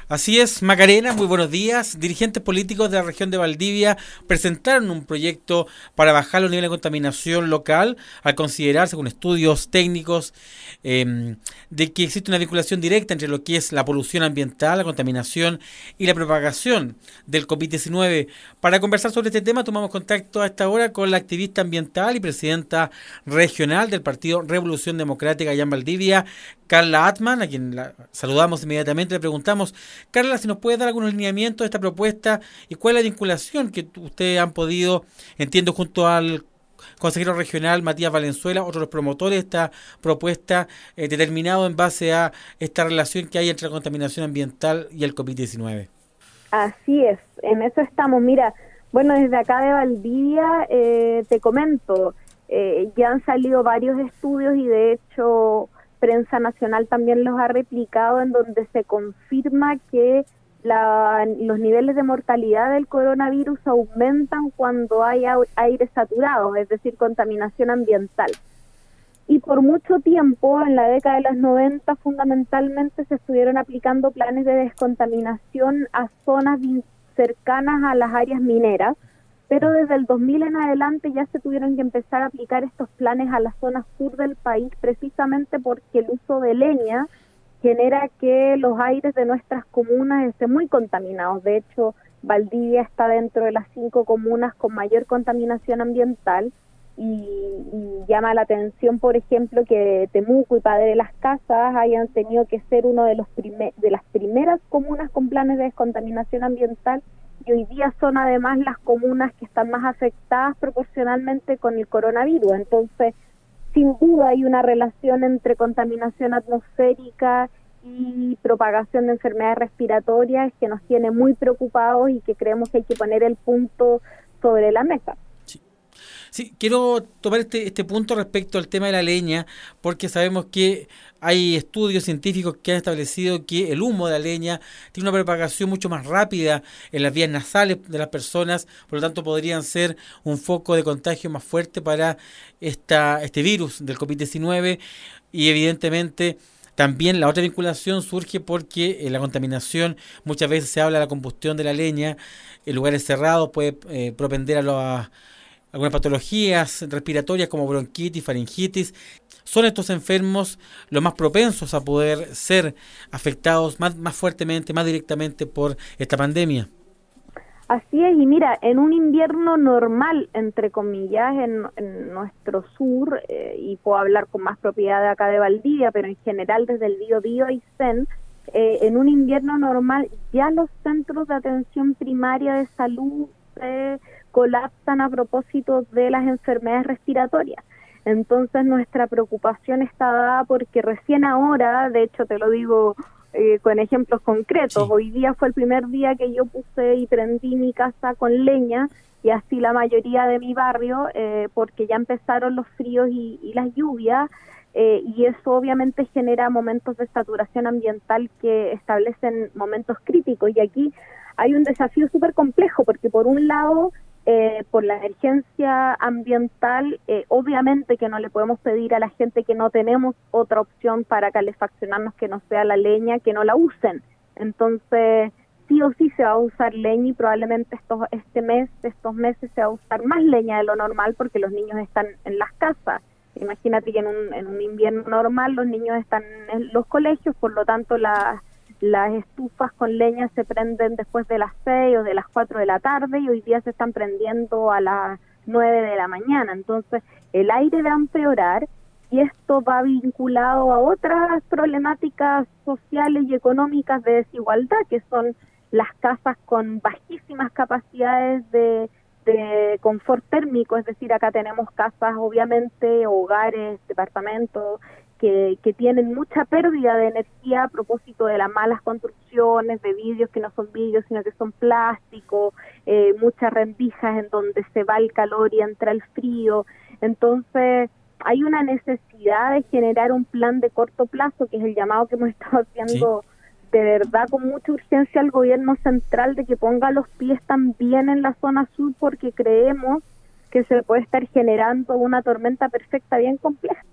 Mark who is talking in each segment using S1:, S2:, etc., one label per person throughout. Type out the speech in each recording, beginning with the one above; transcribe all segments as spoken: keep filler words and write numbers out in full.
S1: Así es, Macarena, muy buenos días. Dirigentes políticos de la región de Valdivia presentaron un proyecto para bajar los niveles de contaminación local al considerar, según estudios técnicos, eh, de que existe una vinculación directa entre lo que es la polución ambiental, la contaminación y la propagación del COVID diecinueve. Para conversar sobre este tema tomamos contacto a esta hora con la activista ambiental y presidenta regional del Partido Revolución Democrática allá en Valdivia, Carla Atman, a quien la saludamos inmediatamente. Le preguntamos, Carla, si nos puede dar algunos lineamientos de esta propuesta y cuál es la vinculación que ustedes han podido, entiendo, junto al consejero regional Matías Valenzuela, otro de los promotores de esta propuesta, eh, determinado en base a esta relación que hay entre la contaminación ambiental y el COVID diecinueve.
S2: Así es, en eso estamos. Mira, bueno, desde acá de Valdivia eh, te comento, eh, ya han salido varios estudios y de hecho prensa nacional también los ha replicado, en donde se confirma que la, los niveles de mortalidad del coronavirus aumentan cuando hay aire saturado, es decir, contaminación ambiental. Y por mucho tiempo, en la década de los noventa, fundamentalmente se estuvieron aplicando planes de descontaminación a zonas cercanas a las áreas mineras, pero desde el dos mil en adelante ya se tuvieron que empezar a aplicar estos planes a la zona sur del país, precisamente porque el uso de leña genera que los aires de nuestras comunas estén muy contaminados. De hecho, Valdivia está dentro de las cinco comunas con mayor contaminación ambiental y, y llama la atención, por ejemplo, que Temuco y Padre de las Casas hayan tenido que ser uno de los primer, de las primeras comunas con planes de descontaminación ambiental, y hoy día son además las comunas que están más afectadas proporcionalmente con el coronavirus. Entonces, sin duda hay una relación entre contaminación atmosférica y propagación de enfermedades respiratorias que nos tiene muy preocupados y que creemos que hay que poner el punto sobre la mesa.
S1: Sí, quiero tomar este, este punto respecto al tema de la leña, porque sabemos que hay estudios científicos que han establecido que el humo de la leña tiene una propagación mucho más rápida en las vías nasales de las personas, por lo tanto podrían ser un foco de contagio más fuerte para esta, este virus del COVID diecinueve. Y evidentemente también la otra vinculación surge porque eh, la contaminación, muchas veces se habla de la combustión de la leña en lugares cerrados, puede eh, propender a los algunas patologías respiratorias como bronquitis, faringitis. Son estos enfermos los más propensos a poder ser afectados más, más fuertemente, más directamente por esta pandemia.
S2: Así es, y mira, en un invierno normal, entre comillas, en, en nuestro sur, eh, y puedo hablar con más propiedad de acá de Valdivia, pero en general desde el Biobío y Aysén, eh, en un invierno normal ya los centros de atención primaria de salud eh, colapsan a propósito de las enfermedades respiratorias. Entonces nuestra preocupación está dada porque recién ahora, de hecho te lo digo eh, con ejemplos concretos, sí. Hoy día fue el primer día que yo puse y prendí mi casa con leña, y así la mayoría de mi barrio, eh, porque ya empezaron los fríos y, y las lluvias, eh, y eso obviamente genera momentos de saturación ambiental que establecen momentos críticos. Y aquí hay un desafío súper complejo, porque por un lado, Eh, por la emergencia ambiental, eh, obviamente que no le podemos pedir a la gente que no tenemos otra opción para calefaccionarnos que no sea la leña, que no la usen. Entonces, sí o sí se va a usar leña, y probablemente estos, este mes, estos meses se va a usar más leña de lo normal porque los niños están en las casas. Imagínate que en un, en un invierno normal los niños están en los colegios, por lo tanto la las estufas con leña se prenden después de las seis o de las cuatro de la tarde, y hoy día se están prendiendo a las nueve de la mañana. Entonces el aire va a empeorar, y esto va vinculado a otras problemáticas sociales y económicas de desigualdad, que son las casas con bajísimas capacidades de, de confort térmico. Es decir, acá tenemos casas, obviamente, hogares, departamentos, Que, que tienen mucha pérdida de energía a propósito de las malas construcciones, de vidrios que no son vidrios sino que son plásticos, eh, muchas rendijas en donde se va el calor y entra el frío. Entonces hay una necesidad de generar un plan de corto plazo, que es el llamado que hemos estado haciendo, sí, de verdad con mucha urgencia al gobierno central, de que ponga los pies también en la zona sur, porque creemos que se puede estar generando una tormenta perfecta bien compleja.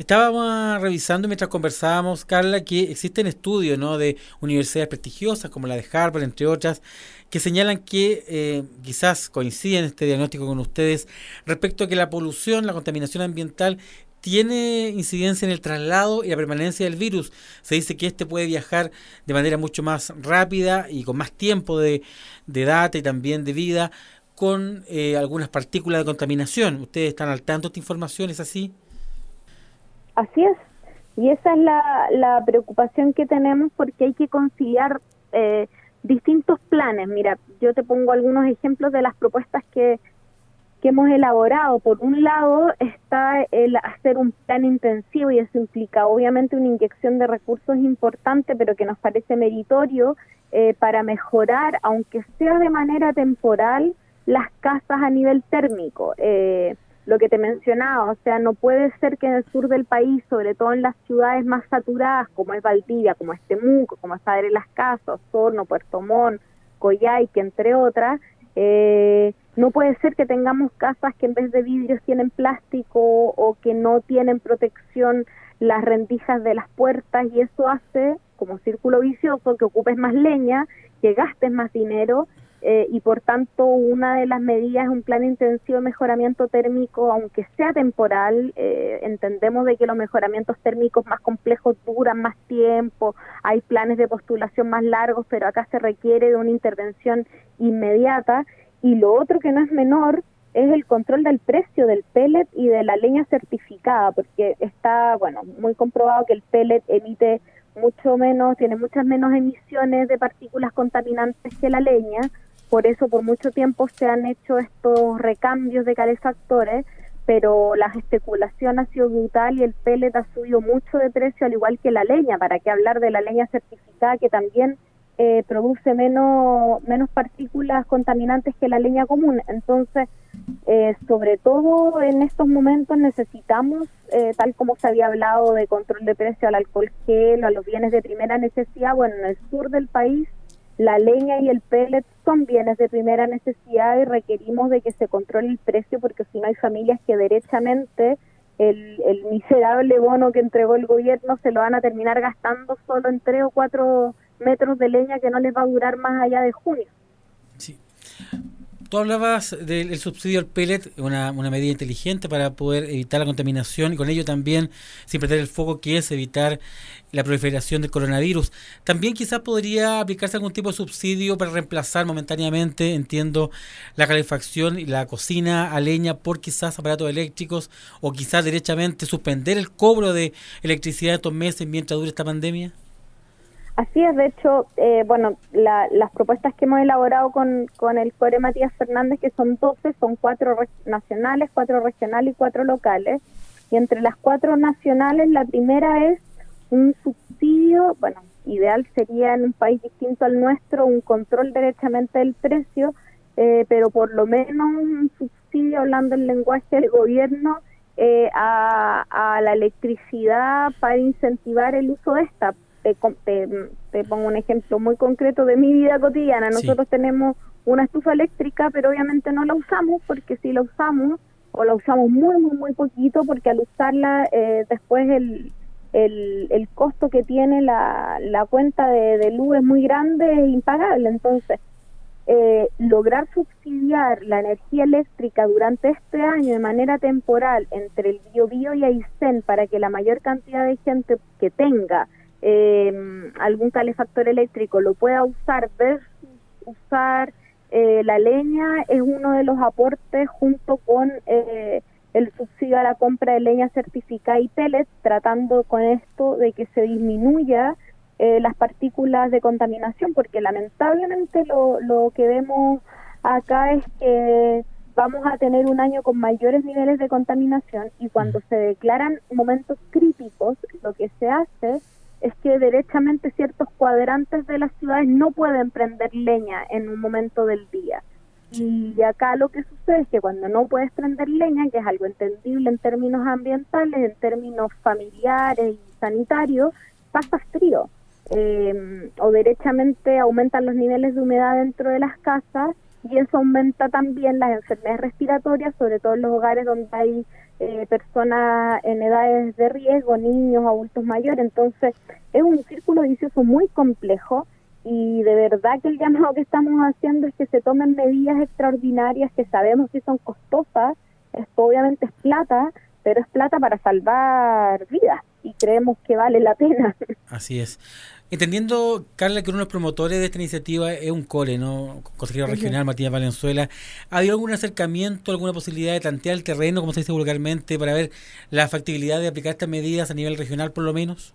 S1: Estábamos revisando mientras conversábamos, Carla, que existen estudios, ¿no?, de universidades prestigiosas como la de Harvard, entre otras, que señalan que eh, quizás coinciden este diagnóstico con ustedes respecto a que la polución, la contaminación ambiental tiene incidencia en el traslado y la permanencia del virus. Se dice que este puede viajar de manera mucho más rápida y con más tiempo de, de data y también de vida con eh, algunas partículas de contaminación. ¿Ustedes están al tanto de esta información? ¿Es así?
S2: Así es, y esa es la, la preocupación que tenemos porque hay que conciliar eh, distintos planes. Mira, yo te pongo algunos ejemplos de las propuestas que, que hemos elaborado. Por un lado está el hacer un plan intensivo y eso implica obviamente una inyección de recursos importante, pero que nos parece meritorio eh, para mejorar, aunque sea de manera temporal, las casas a nivel térmico. Eh, Lo que te mencionaba, o sea, no puede ser que en el sur del país, sobre todo en las ciudades más saturadas, como es Valdivia, como es Temuco, como es Padre Las Casas, Osorno, Puerto Montt, Coyhaique, entre otras, eh, no puede ser que tengamos casas que en vez de vidrios tienen plástico o que no tienen protección las rendijas de las puertas, y eso hace, como círculo vicioso, que ocupes más leña, que gastes más dinero. Eh, y por tanto una de las medidas es un plan intensivo de mejoramiento térmico, aunque sea temporal. Eh, entendemos de que los mejoramientos térmicos más complejos duran más tiempo, hay planes de postulación más largos, pero acá se requiere de una intervención inmediata. Y lo otro que no es menor es el control del precio del pellet y de la leña certificada, porque está, bueno, muy comprobado que el pellet emite mucho menos, tiene muchas menos emisiones de partículas contaminantes que la leña. Por eso por mucho tiempo se han hecho estos recambios de calefactores, pero la especulación ha sido brutal y el pellet ha subido mucho de precio, al igual que la leña. ¿Para qué hablar de la leña certificada, que también eh, produce menos, menos partículas contaminantes que la leña común? Entonces, eh, sobre todo en estos momentos necesitamos, eh, tal como se había hablado de control de precio al alcohol gel, a los bienes de primera necesidad, bueno, en el sur del país la leña y el pellet son bienes de primera necesidad y requerimos de que se controle el precio, porque si no hay familias que derechamente el, el miserable bono que entregó el gobierno se lo van a terminar gastando solo en tres o cuatro metros de leña que no les va a durar más allá de junio.
S1: Sí. Tú hablabas del subsidio al pellet, una, una medida inteligente para poder evitar la contaminación y con ello también, sin perder el foco, que es evitar la proliferación del coronavirus. También quizás podría aplicarse algún tipo de subsidio para reemplazar momentáneamente, entiendo, la calefacción y la cocina a leña por quizás aparatos eléctricos, o quizás derechamente suspender el cobro de electricidad estos meses mientras dure esta pandemia.
S2: Así es, de hecho, eh, bueno, la, las propuestas que hemos elaborado con, con el Core Matías Fernández, que son doce, son cuatro re- nacionales, cuatro regionales y cuatro locales. Y entre las cuatro nacionales, la primera es un subsidio, bueno, ideal sería en un país distinto al nuestro, un control derechamente del precio, eh, pero por lo menos un subsidio, hablando el lenguaje del gobierno, eh, a, a la electricidad para incentivar el uso de esta. Te, te, te pongo un ejemplo muy concreto de mi vida cotidiana. Nosotros sí tenemos una estufa eléctrica, pero obviamente no la usamos, porque si la usamos, o la usamos muy, muy, muy poquito, porque al usarla eh, después el, el, el costo que tiene la, la cuenta de, de luz es muy grande e impagable. Entonces, eh, lograr subsidiar la energía eléctrica durante este año de manera temporal entre el Biobío y Aysén, para que la mayor cantidad de gente que tenga Eh, algún calefactor eléctrico lo pueda usar versus usar eh, la leña, es uno de los aportes, junto con eh, el subsidio a la compra de leña certificada y pellets, tratando con esto de que se disminuya eh, las partículas de contaminación, porque lamentablemente lo, lo que vemos acá es que vamos a tener un año con mayores niveles de contaminación, y cuando se declaran momentos críticos, lo que se hace es que derechamente ciertos cuadrantes de las ciudades no pueden prender leña en un momento del día. Y acá lo que sucede es que cuando no puedes prender leña, que es algo entendible en términos ambientales, en términos familiares y sanitarios, pasas frío. Eh, o derechamente aumentan los niveles de humedad dentro de las casas, y eso aumenta también las enfermedades respiratorias, sobre todo en los hogares donde hay eh, personas en edades de riesgo, niños, adultos mayores. Entonces es un círculo vicioso muy complejo y de verdad que el llamado que estamos haciendo es que se tomen medidas extraordinarias que sabemos que son costosas. Esto obviamente es plata, pero es plata para salvar vidas y creemos que vale la pena.
S1: Así es. Entendiendo, Carla, que uno de los promotores de esta iniciativa es un core, ¿no? Consejero
S2: Uh-huh.
S1: regional Matías Valenzuela. ¿Ha habido algún acercamiento, alguna posibilidad de tantear el terreno, como se dice vulgarmente, para ver la factibilidad de aplicar estas medidas a nivel regional, por lo menos?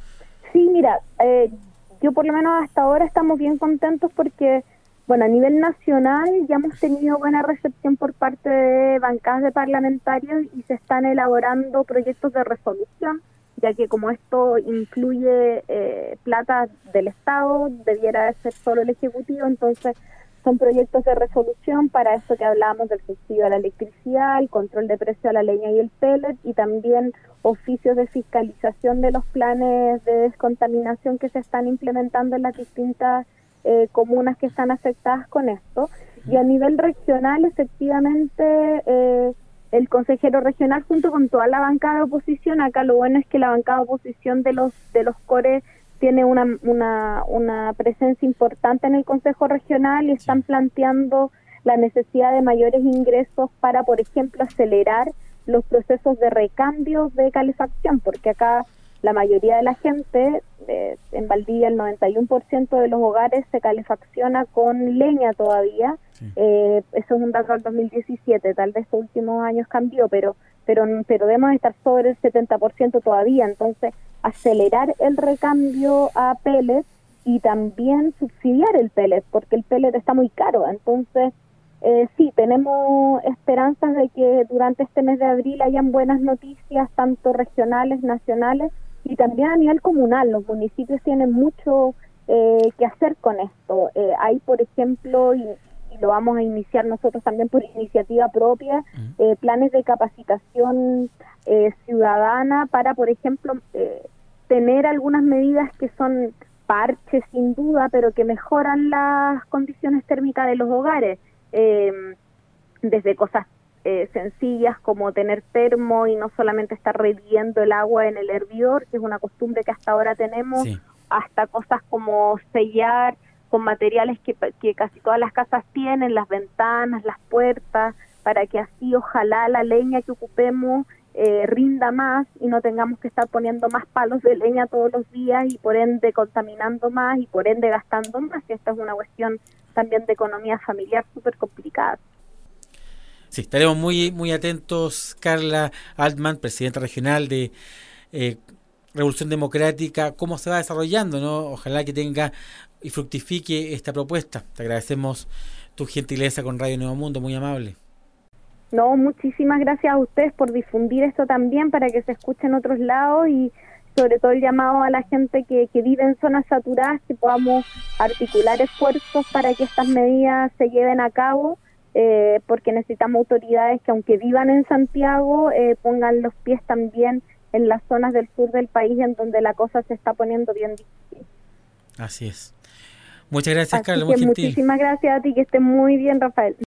S2: Sí, mira, eh, yo por lo menos hasta ahora estamos bien contentos porque, bueno, a nivel nacional ya hemos tenido buena recepción por parte de bancadas de parlamentarios y se están elaborando proyectos de resolución, ya que como esto incluye eh, plata del Estado, debiera ser solo el Ejecutivo, entonces son proyectos de resolución para esto que hablábamos del subsidio a la electricidad, el control de precio a la leña y el pellet, y también oficios de fiscalización de los planes de descontaminación que se están implementando en las distintas eh, comunas que están afectadas con esto. Y a nivel regional, efectivamente, eh, el consejero regional junto con toda la bancada de oposición, acá lo bueno es que la bancada de oposición de los de los core tiene una, una, una presencia importante en el Consejo Regional y están planteando la necesidad de mayores ingresos para, por ejemplo, acelerar los procesos de recambio de calefacción, porque acá la mayoría de la gente, eh, en Valdivia el noventa y uno por ciento de los hogares se calefacciona con leña todavía. Sí. Eh, eso es un dato del dos mil diecisiete, tal vez estos últimos años cambió, pero pero pero debemos estar sobre el setenta por ciento todavía, entonces acelerar el recambio a pellet y también subsidiar el pellet, porque el pellet está muy caro. Entonces, eh, sí, tenemos esperanzas de que durante este mes de abril hayan buenas noticias, tanto regionales, nacionales, y también a nivel comunal. Los municipios tienen mucho eh, que hacer con esto. Eh, hay, por ejemplo, y, y lo vamos a iniciar nosotros también por iniciativa propia, eh, planes de capacitación eh, ciudadana para, por ejemplo, eh, tener algunas medidas que son parches sin duda, pero que mejoran las condiciones térmicas de los hogares, eh, desde cosas eh, sencillas como tener termo y no solamente estar reviendo el agua en el hervidor, que es una costumbre que hasta ahora tenemos, sí, hasta cosas como sellar con materiales que, que casi todas las casas tienen, las ventanas, las puertas, para que así ojalá la leña que ocupemos eh, rinda más y no tengamos que estar poniendo más palos de leña todos los días y por ende contaminando más y por ende gastando más, que esta es una cuestión también de economía familiar súper complicada.
S1: Sí, estaremos muy muy atentos. Carla Altman, presidenta regional de eh, Revolución Democrática, cómo se va desarrollando, ¿no? Ojalá que tenga y fructifique esta propuesta. Te agradecemos tu gentileza con Radio Nuevo Mundo, muy amable.
S2: No, muchísimas gracias a ustedes por difundir esto también para que se escuche en otros lados y sobre todo el llamado a la gente que, que vive en zonas saturadas, que podamos articular esfuerzos para que estas medidas se lleven a cabo, eh, porque necesitamos autoridades que aunque vivan en Santiago, eh, pongan los pies también en las zonas del sur del país en donde la cosa se está poniendo bien difícil.
S1: Así es. Muchas gracias, Carla,
S2: muy gentil. Muchísimas gracias a ti, que esté muy bien, Rafael.